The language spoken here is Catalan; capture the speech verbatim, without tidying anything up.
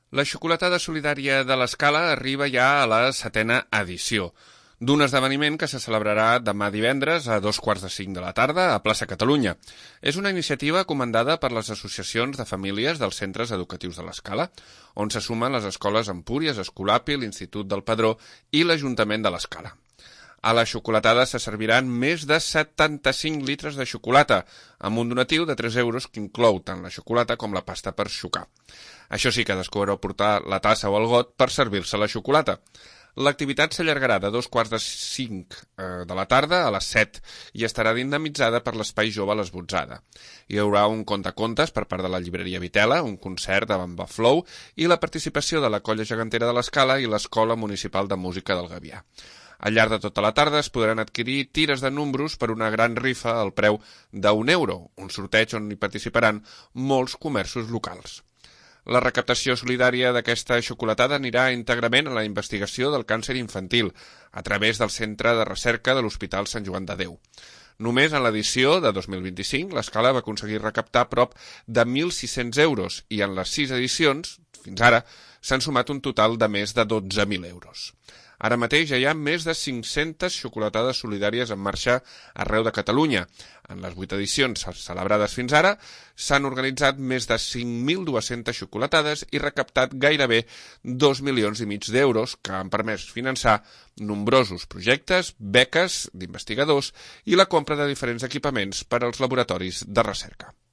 La xocolatada solidària de l'Escala arriba ja a la setena edició d'un esdeveniment que se celebrarà demà divendres a dos quarts de cinc de la tarda a Plaça Catalunya. És una iniciativa comandada per les associacions de famílies dels centres educatius de l'Escala, on se sumen les escoles Empúries, Escolapi, l'Institut del Padró i l'Ajuntament de l'Escala. A la xocolatada se serviran més de setanta-cinc litres de xocolata, amb un donatiu de tres euros que inclou tant la xocolata com la pasta per sucar. Això sí, cadascú haurà de portar la tassa o el got per servir-se la xocolata. L'activitat s'allargarà de dos quarts de cinc eh, de la tarda a les set i estarà dinamitzada per l'Espai Jove a l'Esbotzada. Hi haurà un contacontes per part de la llibreria Vitela, un concert de Bamba Flow i la participació de la Colla Gegantera de l'Escala i l'Escola Municipal de Música del Gavià. Al llarg de tota la tarda es podran adquirir tires de números per una gran rifa al preu d'un euro, un sorteig on hi participaran molts comerços locals. La recaptació solidària d'aquesta xocolatada anirà íntegrament a la investigació del càncer infantil a través del Centre de Recerca de l'Hospital Sant Joan de Déu. Només en l'edició de dos mil vint-i-cinc l'Escala va aconseguir recaptar prop de mil sis-cents euros i en les sis edicions, fins ara, s'han sumat un total de més de dotze mil euros. Ara mateix ja hi ha més de cinc-centes xocolatades solidàries en marxa arreu de Catalunya. En les vuit edicions celebrades fins ara s'han organitzat més de cinc mil dues-centes xocolatades i recaptat gairebé dos milions i mig d'euros que han permès finançar nombrosos projectes, beques d'investigadors i la compra de diferents equipaments per als laboratoris de recerca.